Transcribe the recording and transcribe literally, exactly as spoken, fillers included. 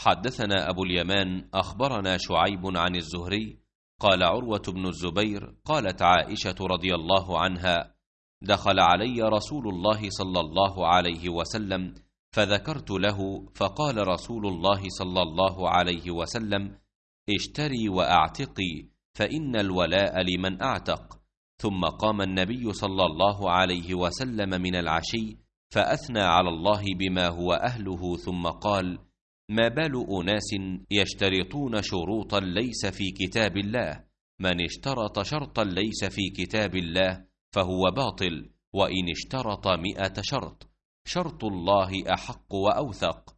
حدثنا أبو اليمان أخبرنا شعيب عن الزهري قال عروة بن الزبير قالت عائشة رضي الله عنها: دخل علي رسول الله صلى الله عليه وسلم فذكرت له، فقال رسول الله صلى الله عليه وسلم: اشتري وأعتقي، فإن الولاء لمن أعتق. ثم قام النبي صلى الله عليه وسلم من العشي فأثنى على الله بما هو أهله، ثم قال: ما بال أناس يشترطون شروطا ليس في كتاب الله؟ من اشترط شرطا ليس في كتاب الله فهو باطل، وإن اشترط مئة شرط، شرط الله أحق وأوثق.